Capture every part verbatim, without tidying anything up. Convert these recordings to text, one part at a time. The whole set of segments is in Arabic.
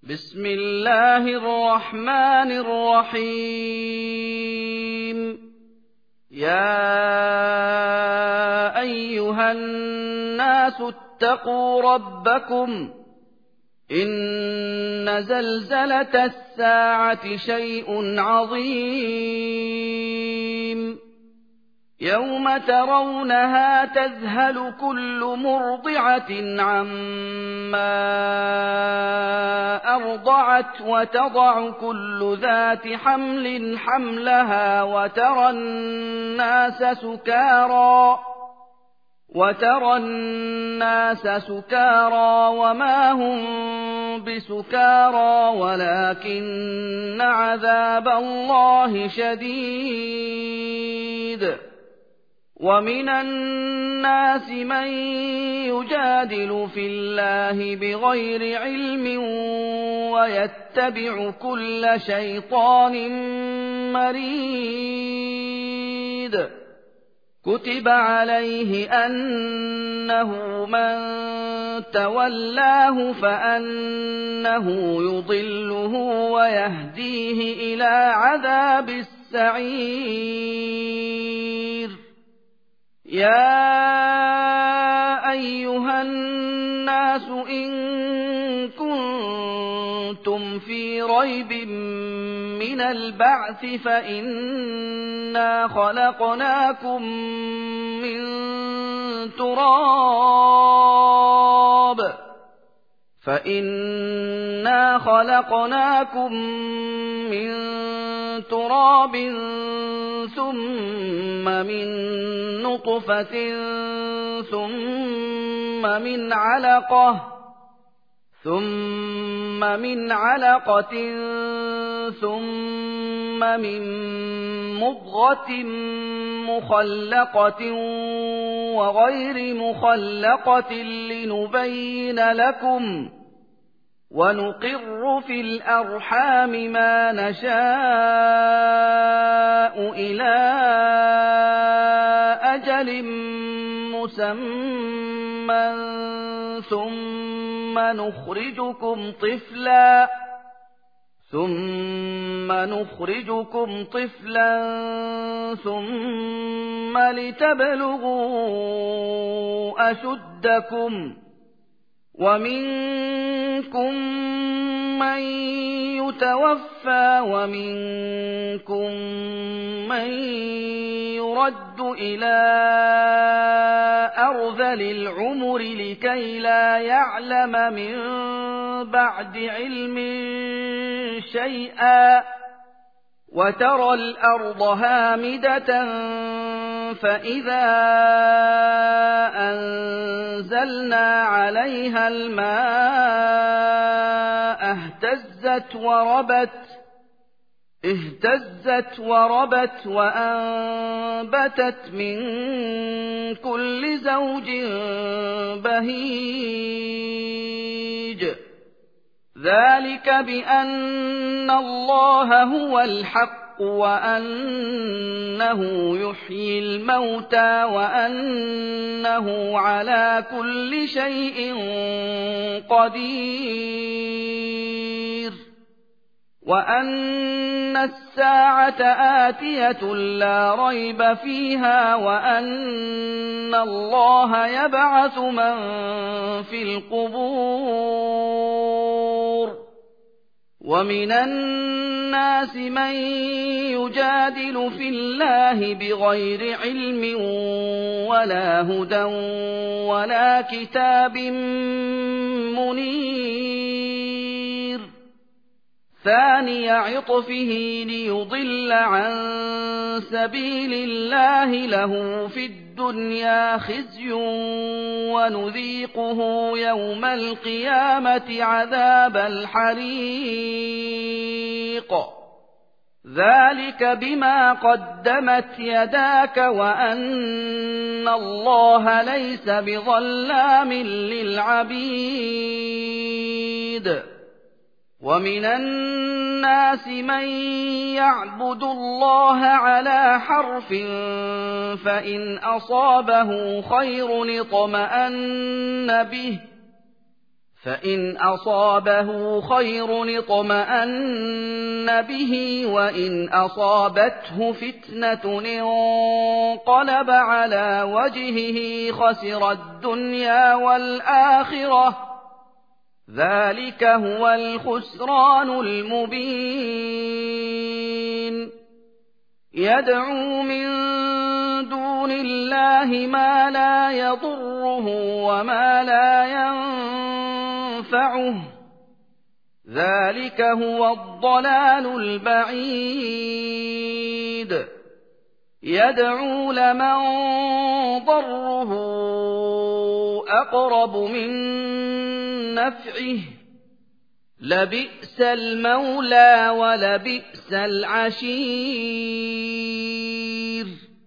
بسم الله الرحمن الرحيم يا أيها الناس اتقوا ربكم إن زلزلة الساعة شيء عظيم يوم ترونها تذهل كل مرضعة عما أرضعت وتضع كل ذات حمل حملها وترى الناس سكارى وترى الناس سكارى وما هم بسكارى ولكن عذاب الله شديد ومن الناس من يجادل في الله بغير علم ويتبع كل شيطان مريد كتب عليه أنه من تولاه فأنه يضله ويهديه إلى عذاب السعير يا أيها الناس إن كنتم في ريب من البعث فإنا خلقناكم من تراب فإنا خلقناكم من تراب ثم من نطفة ثم من علقة ثم من علقة ثم من مضغة مخلقة وغير مخلقة لنبين لكم ونقر في الأرحام ما نشاء إلى أجل مسمى ثم نخرجكم طفلا ثم نخرجكم طفلا ثم لتبلغوا أشدكم ومنكم من يتوفى ومنكم من يرد إلى أرذل العمر لكي لا يعلم من بعد علم شيئا وترى الأرض هامدة فإذا أنزلنا عليها الماء اهتزت وربت اهتزت وربت وأنبتت من كل زوج بهيج ذلك بأن الله هو الحق وأنه يحيي الموتى وأنه على كل شيء قدير وأن الساعة آتية لا ريب فيها وأن الله يبعث من في القبور ومن الناس من يجادل في الله بغير علم ولا هدى ولا كتاب منير ثاني عطفه ليضل عن سبيل الله له في الدنيا خزي ونذيقه يوم القيامة عذاب الحريق ذلك بما قدمت يداك وأن الله ليس بظلام للعبيد ومن الناس من يعبد الله على حرف فإن أصابه خير اطمأن به فإن أصابه خير اطمأن به وإن أصابته فتنة انقلب على وجهه خسر الدنيا والآخرة ذلك هو الخسران المبين يدعو من دون الله ما لا يضره وما لا ينفعه ذلك هو الضلال البعيد يدعو لمن ضره أقرب من نفعه لبئس المولى ولبئس العشير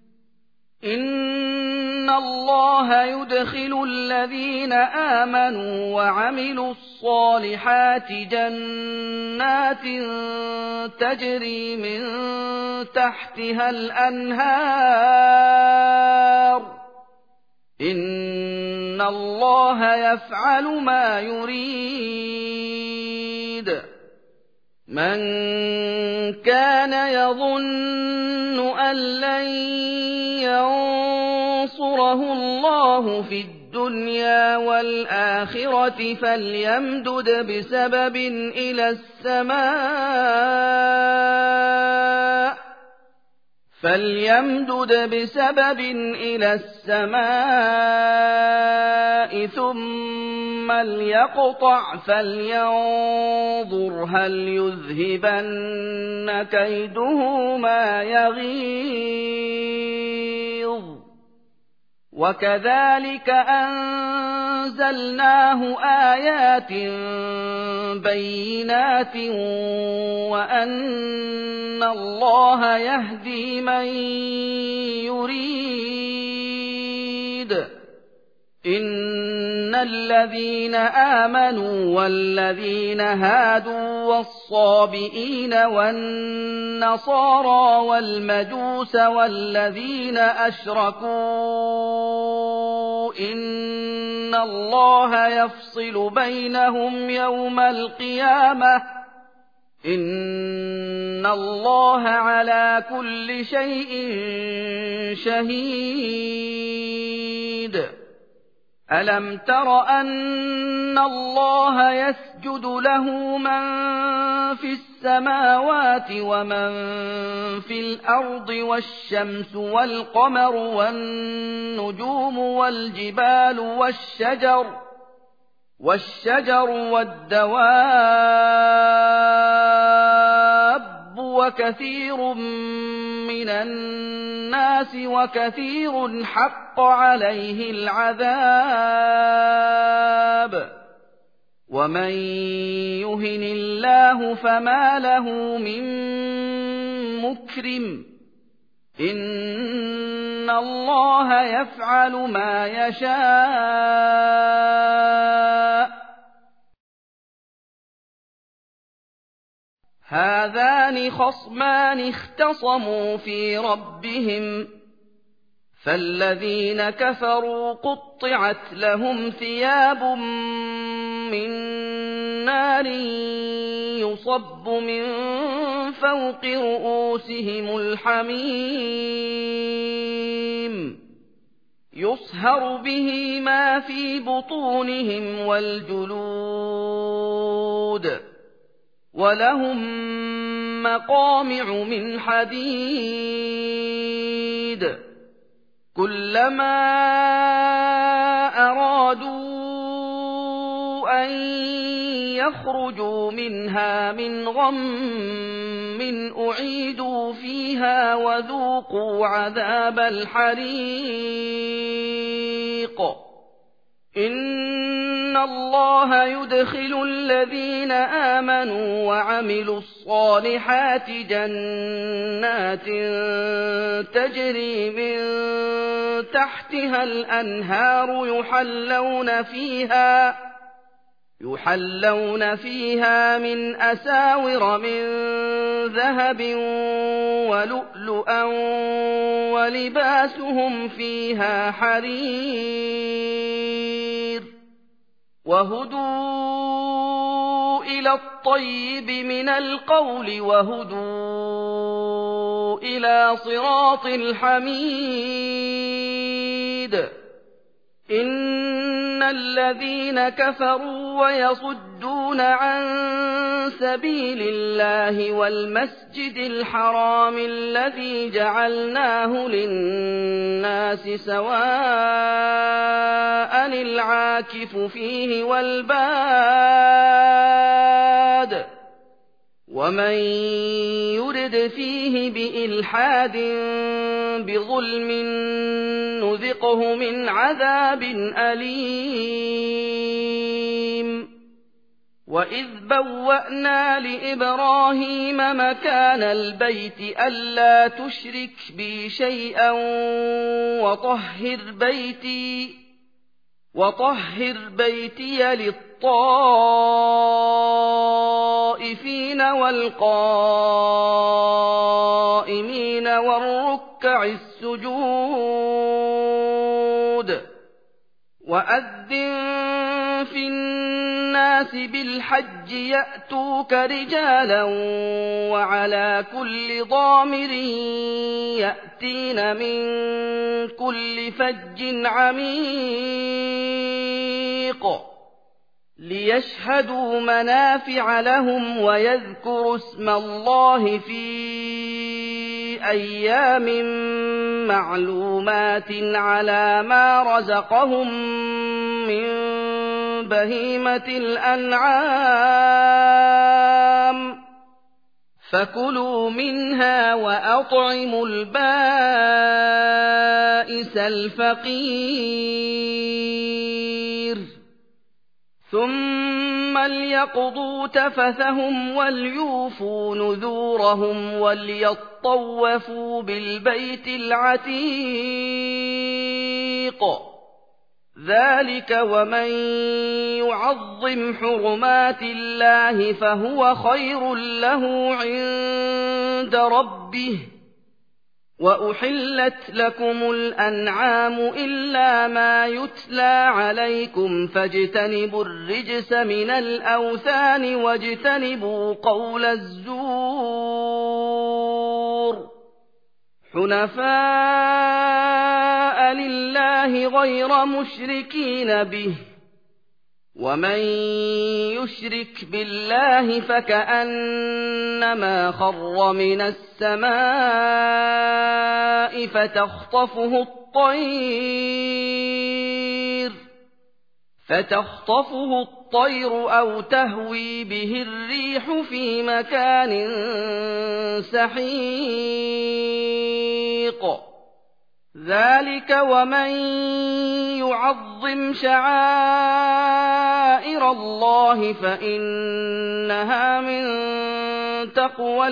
إن الله يدخل الذين آمنوا وعملوا الصالحات جنات تجري من تحتها الأنهار إن الله يفعل ما يريد من كان يظن أن لن ينصره الله في الدنيا والآخرة فليمدد بسبب إلى السماء فليمدد بسبب إلى السماء ثم ليقطع فلينظر هل يذهبن كيده ما يغيظ وكذلك أنزلناه آيات بينات وأن الله يهدي من يريد إن الذين آمنوا والذين هادوا والصابئين والنصارى والمجوس والذين أشركوا إن الله يفصل بينهم يوم القيامة إن الله على كل شيء شهيد ألم تر أن الله يسجد له من في السماوات ومن في الأرض والشمس والقمر والنجوم والجبال والشجر والشجر والدواب وكثير من الناس وكثير حق عليه العذاب ومن يهن الله فما له من مكرم إن الله يفعل ما يشاء هذان خصمان اختصموا في ربهم فالذين كفروا قطعت لهم ثياب من نار يصب من فوق رؤوسهم الحميم يصهر به ما في بطونهم والجلود ولهم مقامع من حديد كلما أرادوا أن يخرجوا منها من غم أعيدوا فيها وذوقوا عذاب الحريق إن الله يدخل الذين آمنوا وعملوا الصالحات جنات تجري من تحتها الأنهار يحلون فيها يحلون فيها من أساور من ذهب ولؤلؤا ولباسهم فيها حرير وهدوا إلى الطيب من القول وهدوا إلى صراط الحميد إن الذين كفروا ويصدون عن سبيل الله والمسجد الحرام الذي جعلناه للناس سواء العاكف فيه والباد ومن يرد فيه بإلحاد بظلم نذقه من عذاب أليم وإذ بوأنا لإبراهيم مكان البيت ألا تشرك بي شيئا وطهر بيتي وطهر بيتي للطائفين والقائمين والركع السجود وأذن في الناس بالحج يأتوك رجالا وعلى كل ضامر يأتين من كل فج عميق ليشهدوا منافع لهم ويذكروا اسم الله في أيام معلومات على ما رزقهم من بهيمة الأنعام فكلوا منها وأطعموا البائس الفقير ثم ليقضوا تفثهم وليوفوا نذورهم وليطوفوا بالبيت العتيق ذلك ومن يعظم حرمات الله فهو خير له عند ربه وأحلت لكم الأنعام إلا ما يتلى عليكم فاجتنبوا الرجس من الأوثان واجتنبوا قول الزور حنفاء لله غير مشركين به ومن يشرك بالله فكأنما خر من السماء فتخطفه الطير فتخطفه الطير أو تهوي به الريح في مكان سحيق ذلك ومن يعظم شعائر الله فإنها من تقوى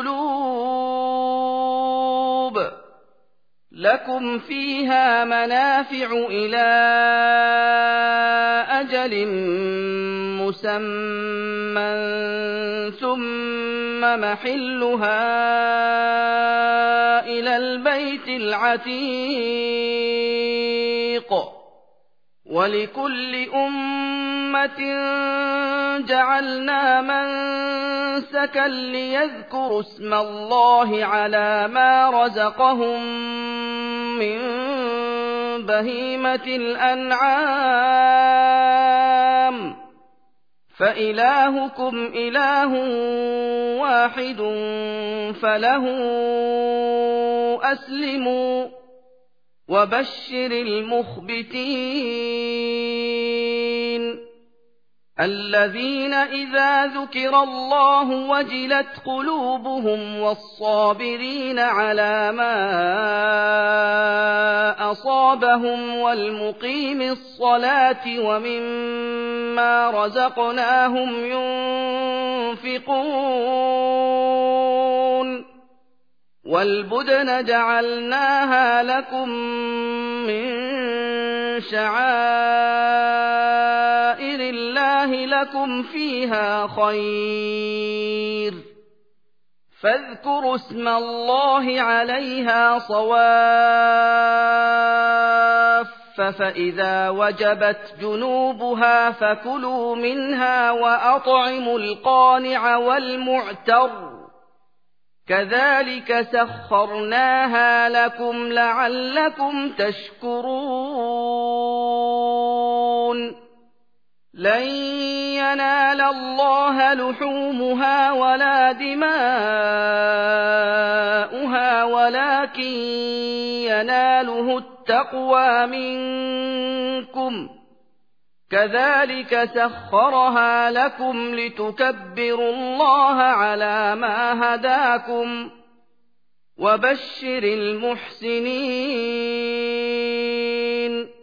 القلوب لكم فيها منافع إلى أجل مسمى ثم محلها إلى البيت العتيق ولكل أمة جعلنا منسكا ليذكروا اسم الله على ما رزقهم من بهيمة الأنعام فإلهكم إله واحد فله أسلموا وبشر المخبتين الذين إذا ذكر الله وجلت قلوبهم والصابرين على ما أصابهم والمقيم الصلاة ومما رزقناهم ينفقون والبدن جعلناها لكم من شعائر الله لكم فيها خير فاذكروا اسم الله عليها صواف فإذا وجبت جنوبها فكلوا منها وأطعموا القانع والمعتر كذلك سخرناها لكم لعلكم تشكرون لن ينال الله لحومها ولا دماؤها ولكن يناله التقوى منكم كذلك سخرها لكم لتكبروا الله على ما هداكم وبشر المحسنين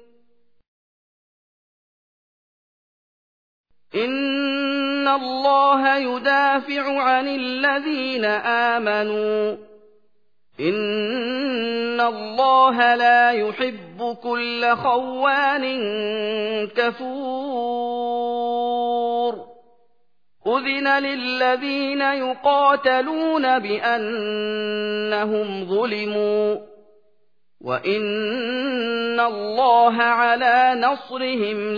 إن الله يدافع عن الذين آمنوا إن الله لا يحب كل خوان كفور أذن للذين يقاتلون بأنهم ظلموا وإن الله على نصرهم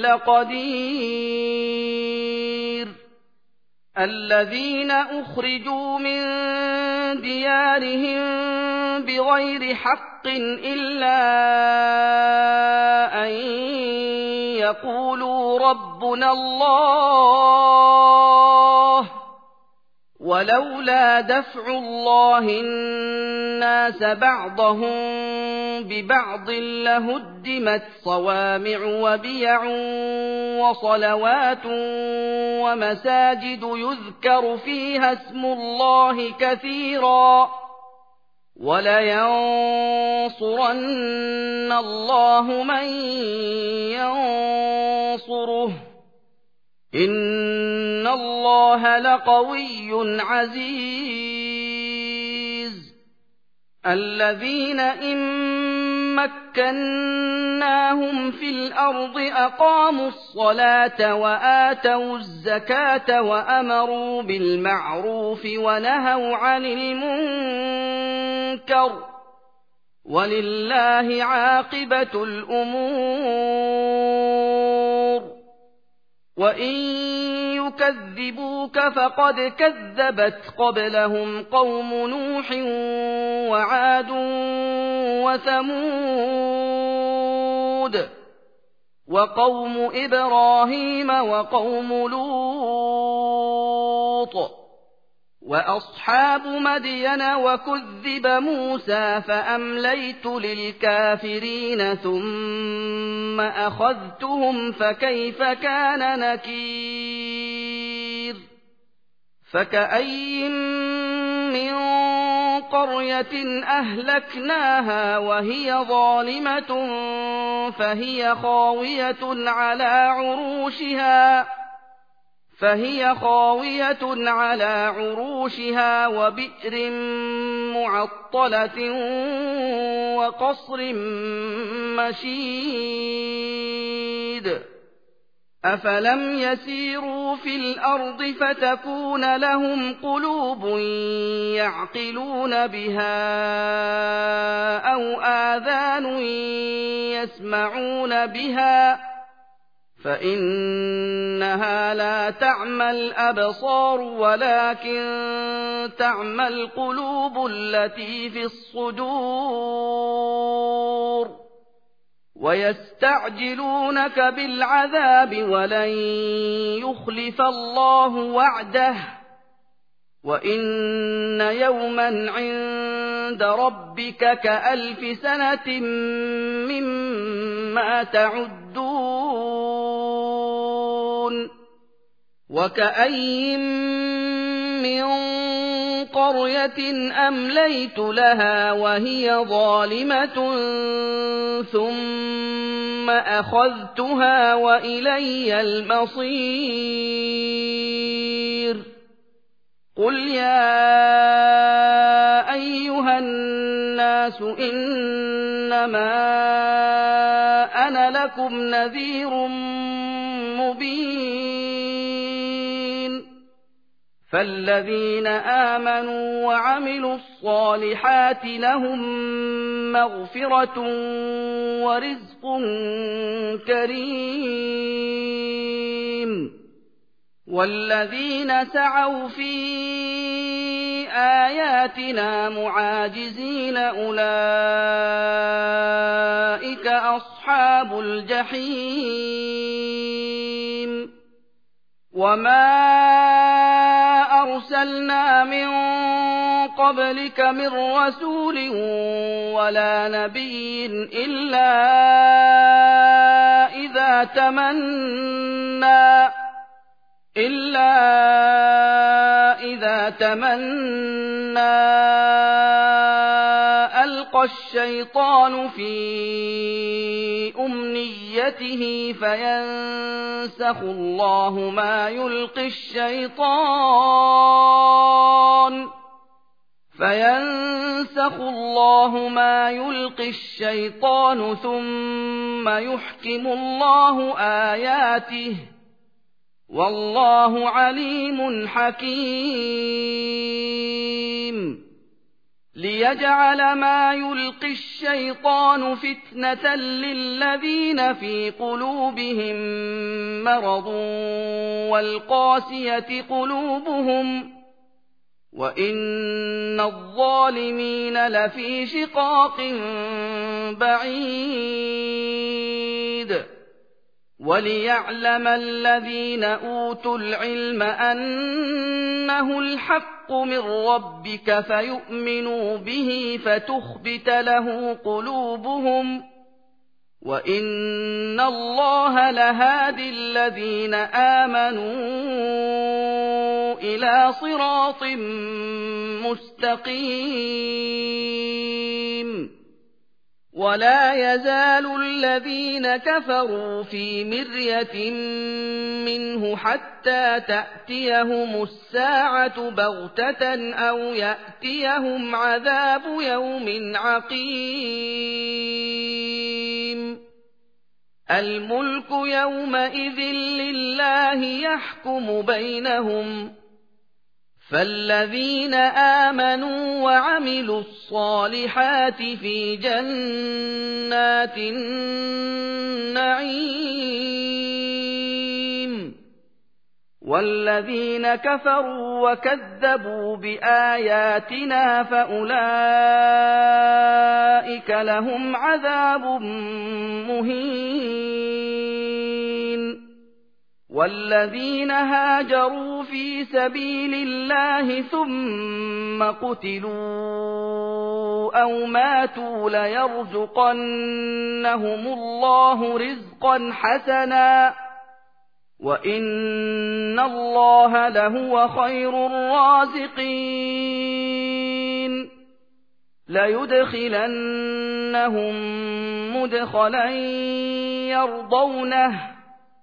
لقدير الذين أخرجوا من ديارهم بغير حق إلا أن يقولوا ربنا الله ولولا دفع الله الناس بعضهم ببعض لهدمت صوامع وبيع وصلوات ومساجد يذكر فيها اسم الله كثيرا ولينصرن الله من ينصره إن الله لقوي عزيز الذين إن مكناهم في الأرض أقاموا الصلاة وآتوا الزكاة وأمروا بالمعروف ونهوا عن المنكر ولله عاقبة الأمور وإن يكذبوك فقد كذبت قبلهم قوم نوح وعاد وثمود وقوم إبراهيم وقوم لوط وأصحاب مدين وكذب موسى فأمليت للكافرين ثم أخذتهم فكيف كان نكير فكأي من قرية أهلكناها وهي ظالمة فهي خاوية على عروشها فهي خاوية على عروشها وبئر معطلة وقصر مشيد أفلم يسيروا في الأرض فتكون لهم قلوب يعقلون بها أو آذان يسمعون بها فإنها لا تعمى الأبصار ولكن تعمى القلوب التي في الصدور ويستعجلونك بالعذاب ولن يخلف الله وعده وإن يوما عند ربك كألف سنة مما تعدون وكأي من قرية أمليت لها وهي ظالمة ثم أخذتها وإلي المصير قل يا أيها الناس إنما أنا لكم نذير مبين فالذين آمنوا وعملوا الصالحات لهم مغفرة ورزق كريم والذين سعوا في آياتنا معاجزين أولئك أصحاب الجحيم وما أرسلنا من قبلك من رسول ولا نبي إلا إذا تمنى إلا إذا تمنى ألقى الشيطان في أمنيته فينسخ الله ما يلقي الشيطان فينسخ الله ما يلقي الشيطان ثم يحكم الله آياته والله عليم حكيم ليجعل ما يلقي الشيطان فتنة للذين في قلوبهم مرض والقاسية قلوبهم وإن الظالمين لفي شقاق بعيد وليعلم الذين أوتوا العلم أنه الحق من ربك فيؤمنوا به فتخبت له قلوبهم وإن الله لهادي الذين آمنوا إلى صراط مستقيم ولا يزال الذين كفروا في مرية منه حتى تأتيهم الساعة بغتة أو يأتيهم عذاب يوم عقيم الملك يومئذ لله يحكم بينهم فالذين آمنوا وعملوا الصالحات في جنات النعيم والذين كفروا وكذبوا بآياتنا فأولئك لهم عذاب مهين والذين هاجروا في سبيل الله ثم قتلوا أو ماتوا ليرزقنهم الله رزقا حسنا وإن الله لهو خير الرازقين ليدخلنهم مدخلا يرضونه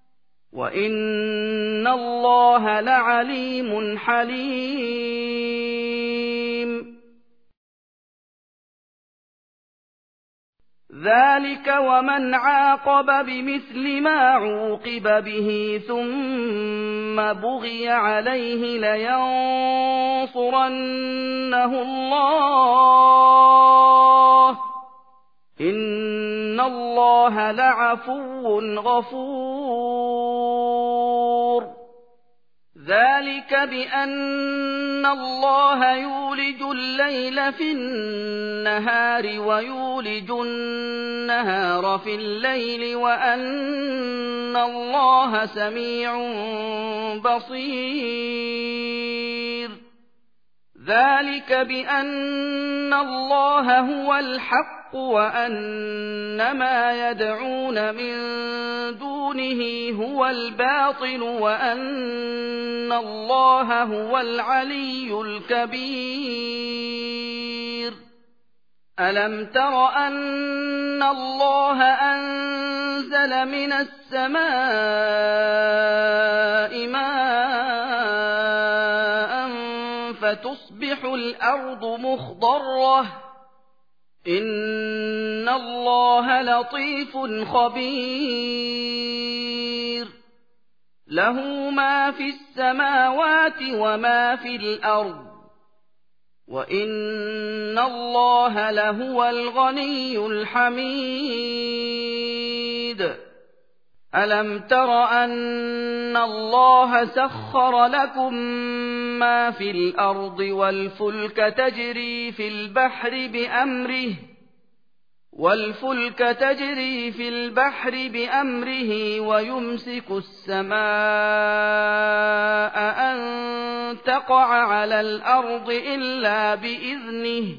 وإن الله لعليم حليم ذلك ومن عاقب بمثل ما عوقب به ثم بغي عليه لينصرنه الله إن الله لعفو غفور ذلك بأن الله يولج الليل في النهار ويولج النهار في الليل وأن الله سميع بصير ذلك بأن الله هو الحق وأن ما يدعون من دونه هو الباطل وأن الله هو العلي الكبير ألم تر أن الله أنزل من السماء ماء فتصبح الأرض مخضرة إن الله لطيف خبير له ما في السماوات وما في الأرض وَإِنَّ اللَّهَ لَهُوَ الْغَنِيُّ الْحَمِيدُ أَلَمْ تَرَ أَنَّ اللَّهَ سَخَّرَ لَكُم مَّا فِي الْأَرْضِ وَالْفُلْكَ تَجْرِي فِي الْبَحْرِ بِأَمْرِهِ وَالْفُلْكَ تَجْرِي فِي الْبَحْرِ بِأَمْرِهِ وَيُمْسِكُ السَّمَاءَ أَن تَقَعَ عَلَى الْأَرْضِ إِلَّا بِإِذْنِهِ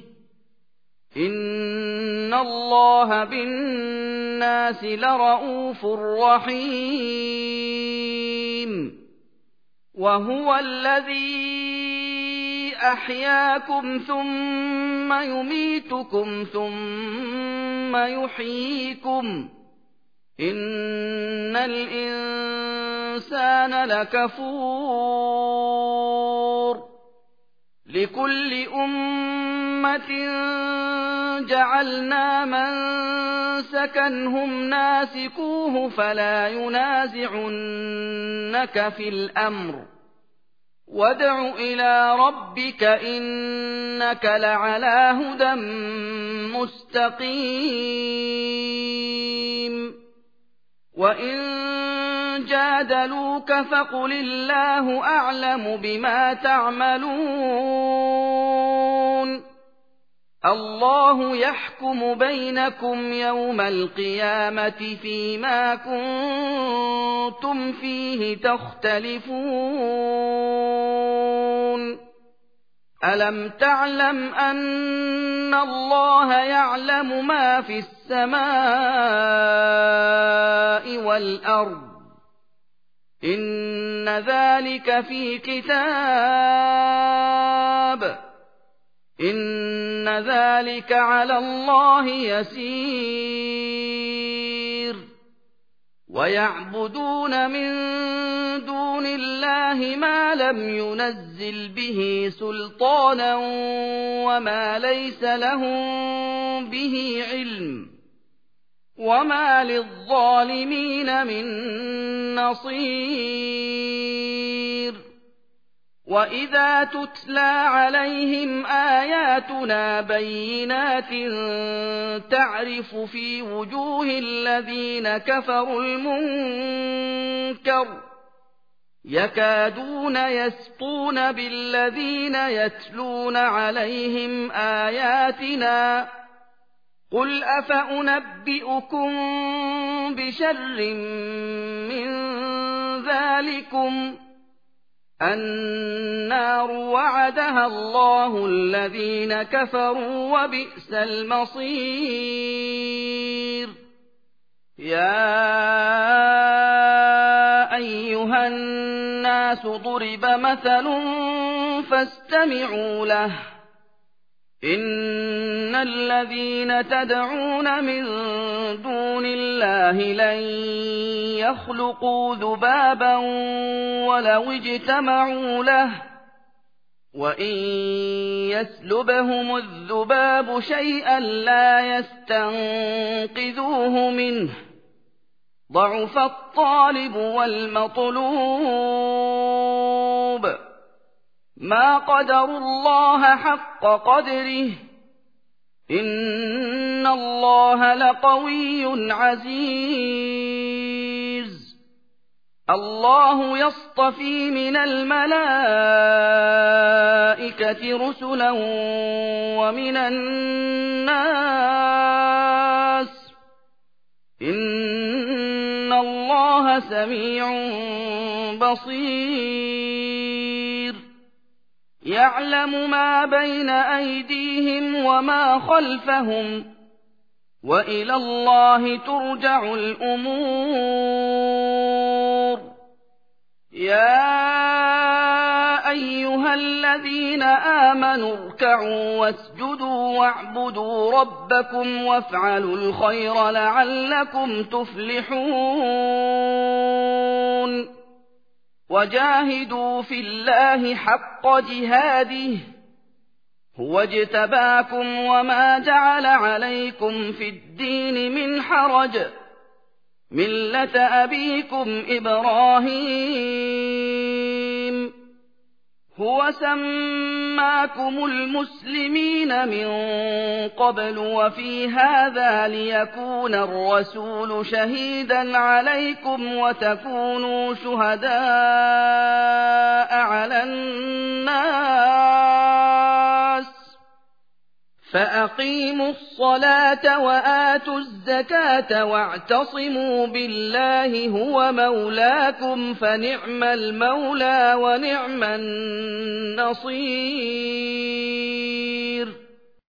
إِنَّ اللَّهَ بِالنَّاسِ لَرَءُوفٌ رَّحِيمٌ وَهُوَ الَّذِي أَحْيَاكُمْ ثُمَّ يُمِيتُكُمْ ثُمَّ يُحْيِيكُمْ إِنَّ الْإِنسَانَ لَكَفُورٌ لِكُلِّ أُمَّةٍ جَعَلْنَا مَنسَكًا هُمْ نَاسِكُوهُ فَلَا يُنَازِعُنَّكَ فِي الْأَمْرِ وَادْعُ إِلَىٰ رَبِّكَ إِنَّكَ لَعَلَىٰ هُدًى مُّسْتَقِيمٍ وَإِن جَادَلُوكَ فَقُلِ اللَّهُ أَعْلَمُ بِمَا تَعْمَلُونَ اللَّهُ يَحْكُمُ بَيْنَكُمْ يَوْمَ الْقِيَامَةِ فِيمَا كُنتُمْ فِيهِ تَخْتَلِفُونَ أَلَمْ تَعْلَمْ أَنَّ اللَّهَ يَعْلَمُ مَا فِي السَّمَاءِ وَالْأَرْضِ إِنَّ ذَلِكَ فِي كِتَابٍ إِنَّ ذَلِكَ عَلَى اللَّهِ يَسِيرٌ وَيَعْبُدُونَ مِن دُونِ اللَّهِ مَا لَمْ يُنَزِّلْ بِهِ سُلْطَانًا وَمَا لَيْسَ لَهُم بِهِ عِلْمٌ وَمَا لِلظَّالِمِينَ مِن نَّصِيرٍ وَإِذَا تُتْلَىٰ عَلَيْهِمْ آيَاتُنَا بَيِّنَاتٍ تَعْرِفُ فِي وُجُوهِ الَّذِينَ كَفَرُوا الْمُنكَرَ يَكَادُونَ يَسْطُونَ بِالَّذِينَ يَتْلُونَ عَلَيْهِمْ آيَاتِنَا قُلْ أَفَأُنَبِّئُكُم بِشَرٍّ مِّن ذَٰلِكُمْ النَّارُ وَعَدَهَا اللَّهُ الَّذِينَ كَفَرُوا وَبِئْسَ الْمَصِيرُ يَا أَيُّهَا النَّاسُ ضُرِبَ مَثَلٌ فَاسْتَمِعُوا لَهُ إِنَّ الَّذِينَ تَدْعُونَ مِن دُونِ اللَّهِ لَن يَخْلُقُوا ذُبَابًا وَلَوِ اجْتَمَعُوا لَهُ وَإِن يَسْلُبْهُمُ الذُّبَابُ شَيْئًا لَّا يَسْتَنقِذُوهُ مِنْهُ ضَعُفَ الطَّالِبُ وَالْمَطْلُوبُ مَا قَدَرُوا اللَّهَ حَقَّ قَدْرِهِ إِنَّ اللَّهَ لَقَوِيٌّ عَزِيزٌ اللَّهُ يَصْطَفِي مِنَ الْمَلَائِكَةِ رُسُلًا وَمِنَ النَّاسِ إِنَّ اللَّهَ سَمِيعٌ بَصِيرٌ يَعْلَمُ مَا بَيْنَ أَيْدِيهِمْ وَمَا خَلْفَهُمْ وَإِلَى اللَّهِ تُرْجَعُ الْأُمُورُ يَا أَيُّهَا الَّذِينَ آمَنُوا ارْكَعُوا وَاسْجُدُوا وَاعْبُدُوا رَبَّكُمْ وَافْعَلُوا الْخَيْرَ لَعَلَّكُمْ تُفْلِحُونَ وَجَاهِدُوا فِي اللَّهِ حَقَّ جِهَادِهِ هُوَ اجْتَبَاكُمْ وَمَا جَعَلَ عَلَيْكُمْ فِي الدِّينِ مِنْ حَرَجٍ مِلَّةَ أَبِيكُمْ إِبْرَاهِيمَ هُوَ وسماكم المسلمين من قبل وفي هذا ليكون الرسول شهيدا عليكم وتكونوا شهداء على الناس فأقيموا الصلاة وآتوا الزكاة واعتصموا بالله هو مولاكم فنعم المولى ونعم النصير.